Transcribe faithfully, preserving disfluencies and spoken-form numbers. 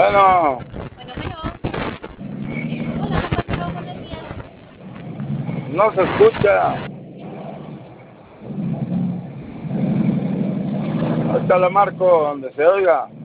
Bueno, Bueno, bueno. Hola, ¿qué pasó? Buenos días. no se escucha. Ahorita le marco donde se oiga.